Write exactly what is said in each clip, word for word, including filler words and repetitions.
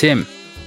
семь.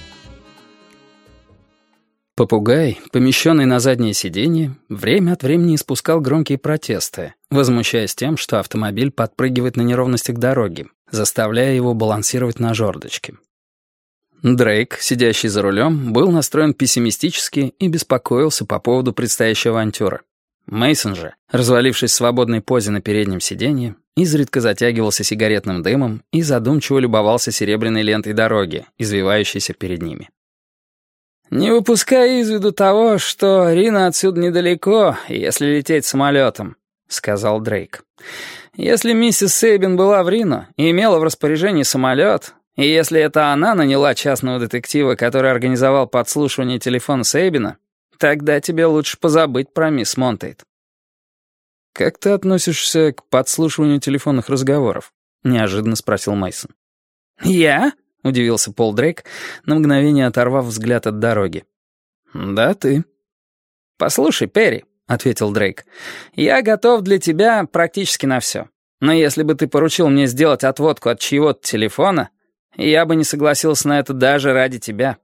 Попугай, помещенный на заднее сиденье, время от времени испускал громкие протесты, возмущаясь тем, что автомобиль подпрыгивает на неровностях дороги, заставляя его балансировать на жердочке. Дрейк, сидящий за рулем, был настроен пессимистически и беспокоился по поводу предстоящей авантюры. Мейсон же, развалившись в свободной позе на переднем сиденье, изредка затягивался сигаретным дымом и задумчиво любовался серебряной лентой дороги, извивающейся перед ними. «Не выпускай из виду того, что Рино отсюда недалеко, если лететь самолетом», — сказал Дрейк. «Если миссис Сейбин была в Рино и имела в распоряжении самолет, и если это она наняла частного детектива, который организовал подслушивание телефона Сейбина, тогда тебе лучше позабыть про мисс Монтейт». «Как ты относишься к подслушиванию телефонных разговоров?» — неожиданно спросил Мейсон. «Я?» — удивился Пол Дрейк, на мгновение оторвав взгляд от дороги. «Да, ты». «Послушай, Перри», — ответил Дрейк, — «я готов для тебя практически на все. Но если бы ты поручил мне сделать отводку от чьего-то телефона, я бы не согласился на это даже ради тебя».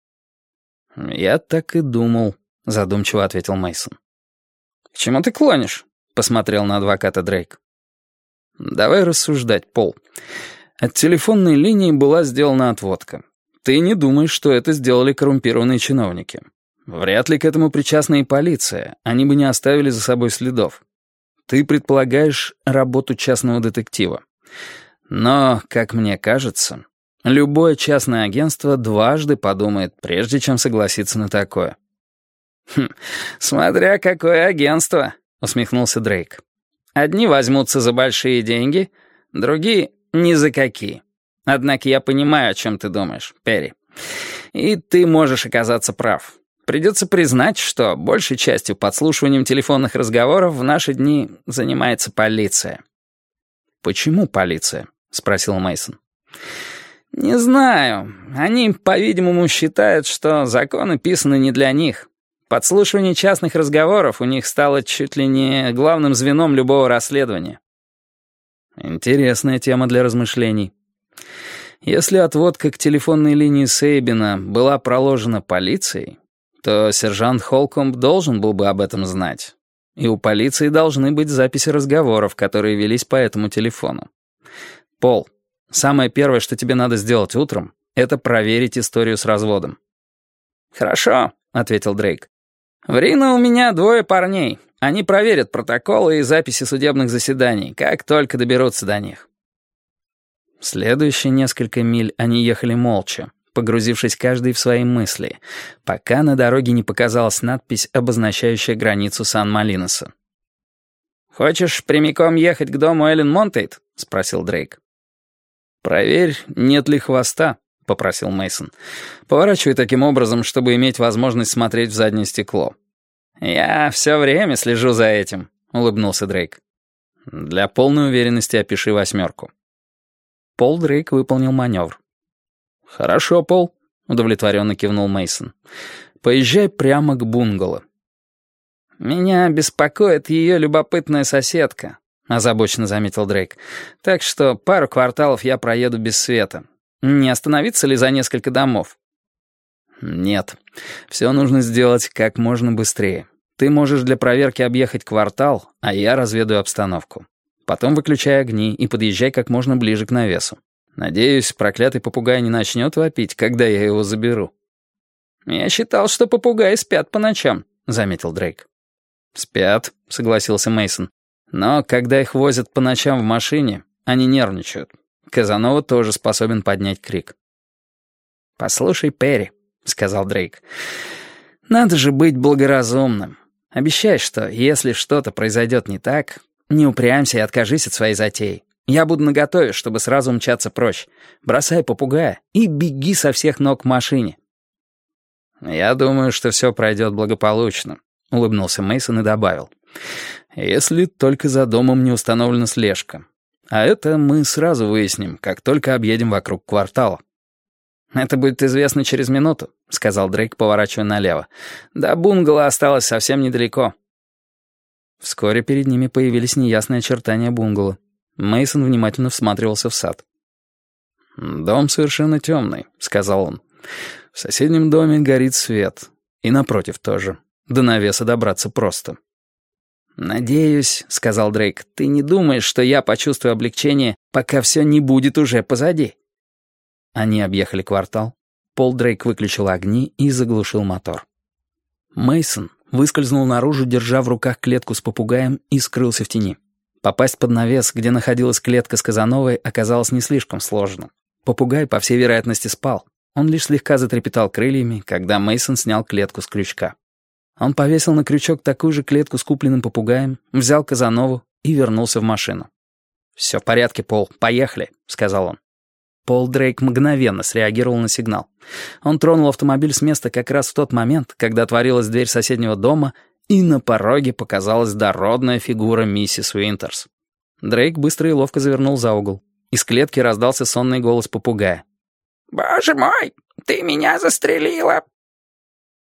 «Я так и думал», — задумчиво ответил Мейсон. «К чему ты клонишь?» — посмотрел на адвоката Дрейк. «Давай рассуждать, Пол. От телефонной линии была сделана отводка. Ты не думаешь, что это сделали коррумпированные чиновники. Вряд ли к этому причастна и полиция, они бы не оставили за собой следов. Ты предполагаешь работу частного детектива. Но, как мне кажется, любое частное агентство дважды подумает, прежде чем согласиться на такое». «Хм, смотря какое агентство», — усмехнулся Дрейк. «Одни возьмутся за большие деньги, другие — ни за какие. Однако я понимаю, о чем ты думаешь, Перри. И ты можешь оказаться прав. Придется признать, что большей частью подслушиванием телефонных разговоров в наши дни занимается полиция». «Почему полиция?» — спросил Мейсон. «Не знаю. Они, по-видимому, считают, что законы писаны не для них. Подслушивание частных разговоров у них стало чуть ли не главным звеном любого расследования». «Интересная тема для размышлений. Если отводка к телефонной линии Сейбина была проложена полицией, то сержант Холкомб должен был бы об этом знать. И у полиции должны быть записи разговоров, которые велись по этому телефону. Пол, самое первое, что тебе надо сделать утром, это проверить историю с разводом». «Хорошо», — ответил Дрейк. «В Рино у меня двое парней. Они проверят протоколы и записи судебных заседаний, как только доберутся до них». Следующие несколько миль они ехали молча, погрузившись каждый в свои мысли, пока на дороге не показалась надпись, обозначающая границу Сан-Малиноса. «Хочешь прямиком ехать к дому Эллен Монтейт?» — спросил Дрейк. «Проверь, нет ли хвоста», — попросил Мейсон. «Поворачивай таким образом, чтобы иметь возможность смотреть в заднее стекло». «Я все время слежу за этим», — улыбнулся Дрейк. «Для полной уверенности опиши восьмерку». Пол Дрейк выполнил маневр. «Хорошо, Пол», — удовлетворенно кивнул Мейсон. «Поезжай прямо к бунгало». «Меня беспокоит ее любопытная соседка», — озабоченно заметил Дрейк. «Так что пару кварталов я проеду без света. Не остановиться ли за несколько домов?» «Нет. Все нужно сделать как можно быстрее. Ты можешь для проверки объехать квартал, а я разведаю обстановку. Потом выключай огни и подъезжай как можно ближе к навесу. Надеюсь, проклятый попугай не начнет вопить, когда я его заберу». «Я считал, что попугаи спят по ночам», — заметил Дрейк. «Спят», — согласился Мейсон. «Но когда их возят по ночам в машине, они нервничают. Казанова тоже способен поднять крик». «Послушай, Перри», — сказал Дрейк, — «надо же быть благоразумным. Обещай, что если что-то произойдет не так, не упрямься и откажись от своей затеи. Я буду наготове, чтобы сразу мчаться прочь. Бросай попугая и беги со всех ног к машине». «Я думаю, что все пройдет благополучно», — улыбнулся Мейсон и добавил. «Если только за домом не установлена слежка. А это мы сразу выясним, как только объедем вокруг квартала». «Это будет известно через минуту», — сказал Дрейк, поворачивая налево. «До бунгало осталось совсем недалеко». Вскоре перед ними появились неясные очертания бунгало. Мейсон внимательно всматривался в сад. «Дом совершенно темный», — сказал он. В соседнем доме горит свет. И напротив тоже. До навеса добраться просто. «Надеюсь», — сказал Дрейк, — «ты не думаешь, что я почувствую облегчение, пока все не будет уже позади?» Они объехали квартал. Пол Дрейк выключил огни и заглушил мотор. Мейсон выскользнул наружу, держа в руках клетку с попугаем, и скрылся в тени. Попасть под навес, где находилась клетка с Казановой, оказалось не слишком сложно. Попугай, по всей вероятности, спал. Он лишь слегка затрепетал крыльями, когда Мейсон снял клетку с крючка. Он повесил на крючок такую же клетку с купленным попугаем, взял Казанову и вернулся в машину. «Все в порядке, Пол, поехали», — сказал он. Пол Дрейк мгновенно среагировал на сигнал. Он тронул автомобиль с места как раз в тот момент, когда отворилась дверь соседнего дома, и на пороге показалась дородная фигура миссис Уинтерс. Дрейк быстро и ловко завернул за угол. Из клетки раздался сонный голос попугая. «Боже мой, ты меня застрелила!